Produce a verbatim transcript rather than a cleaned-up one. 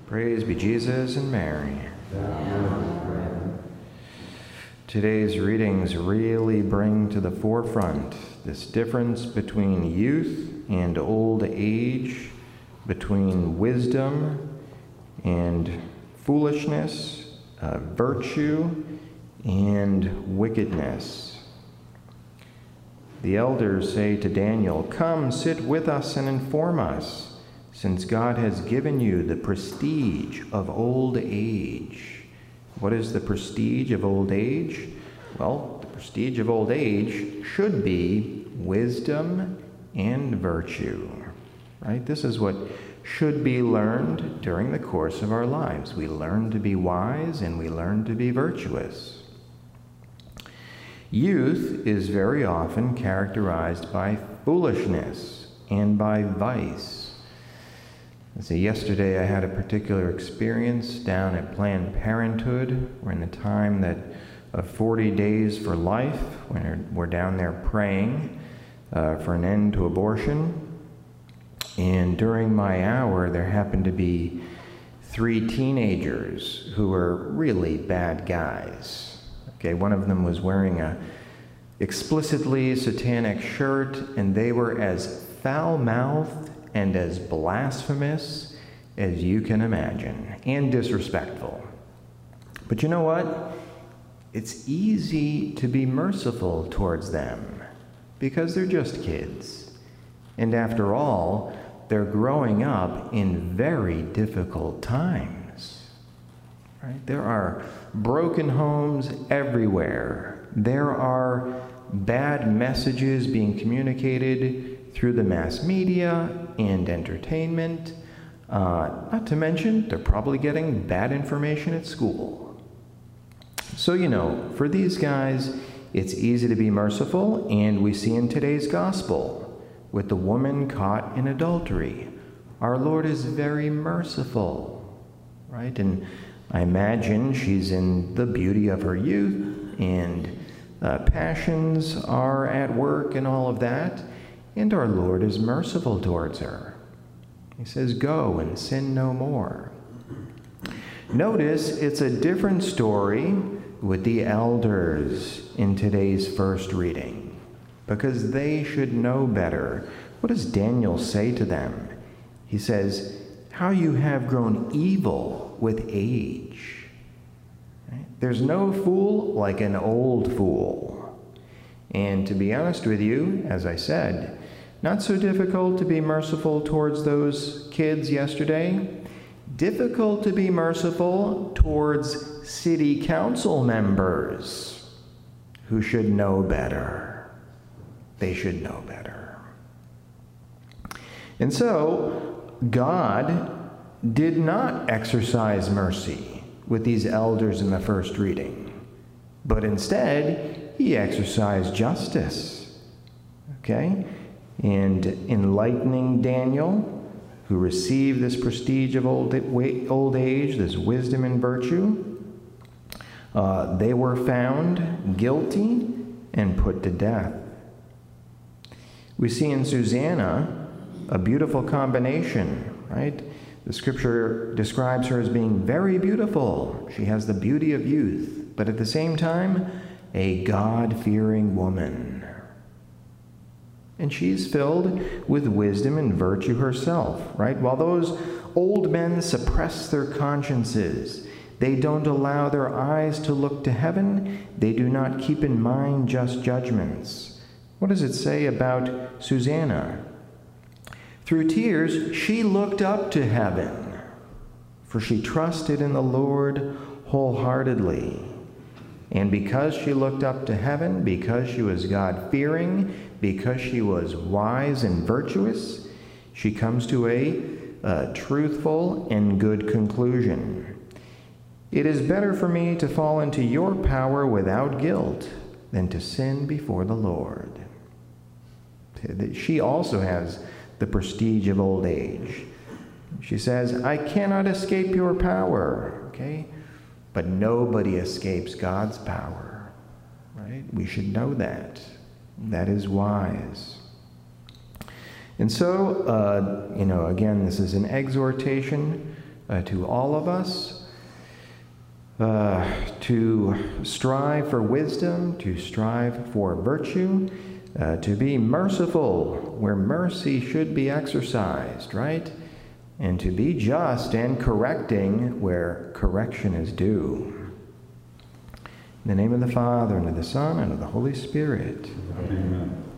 Praise be Jesus and Mary. Today's readings really bring to the forefront this difference between youth and old age, between wisdom and foolishness, uh, virtue and wickedness. The elders say to Daniel, "Come, sit with us and inform us, since God has given you the prestige of old age." What is the prestige of old age? Well, the prestige of old age should be wisdom and virtue, right? This is what should be learned during the course of our lives. We learn to be wise and we learn to be virtuous. Youth is very often characterized by foolishness and by vice. So yesterday I had a particular experience down at Planned Parenthood. We're in the time that of forty days for life, when we're down there praying uh, for an end to abortion. And during my hour, there happened to be three teenagers who were really bad guys. Okay, one of them was wearing a explicitly satanic shirt, and they were as foul-mouthed and as blasphemous as you can imagine, and disrespectful. But you know what? It's easy to be merciful towards them because they're just kids. And after all, they're growing up in very difficult times. Right? There are broken homes everywhere. There are bad messages being communicated through the mass media and entertainment. Uh, not to mention, they're probably getting bad information at school. So, you know, for these guys, it's easy to be merciful, and we see in today's gospel, with the woman caught in adultery, our Lord is very merciful, right? And I imagine she's in the beauty of her youth, and uh, passions are at work and all of that, and our Lord is merciful towards her. He says, "Go and sin no more." Notice it's a different story with the elders in today's first reading, because they should know better. What does Daniel say to them? He says, "How you have grown evil with age." Right? There's no fool like an old fool. And to be honest with you, as I said, not so difficult to be merciful towards those kids yesterday. Difficult to be merciful towards city council members who should know better. They should know better. And so, God did not exercise mercy with these elders in the first reading, but instead, he exercised justice. Okay? And enlightening Daniel, who received this prestige of old, old age, this wisdom and virtue, uh, they were found guilty and put to death. We see in Susanna a beautiful combination, right? The scripture describes her as being very beautiful. She has the beauty of youth, but at the same time, a God-fearing woman. And she's filled with wisdom and virtue herself, right? While those old men suppress their consciences, they don't allow their eyes to look to heaven, they do not keep in mind just judgments. What does it say about Susanna? Through tears, she looked up to heaven, for she trusted in the Lord wholeheartedly. And because she looked up to heaven, because she was God-fearing, because she was wise and virtuous, she comes to a, a truthful and good conclusion. "It is better for me to fall into your power without guilt than to sin before the Lord." She also has the prestige of old age. She says, "I cannot escape your power," okay? But nobody escapes God's power, right? We should know that. That is wise. And so, uh, you know, again, this is an exhortation uh, to all of us uh, to strive for wisdom, to strive for virtue, uh, to be merciful where mercy should be exercised, right? And to be just and correcting where correction is due. In the name of the Father, and of the Son, and of the Holy Spirit. Amen.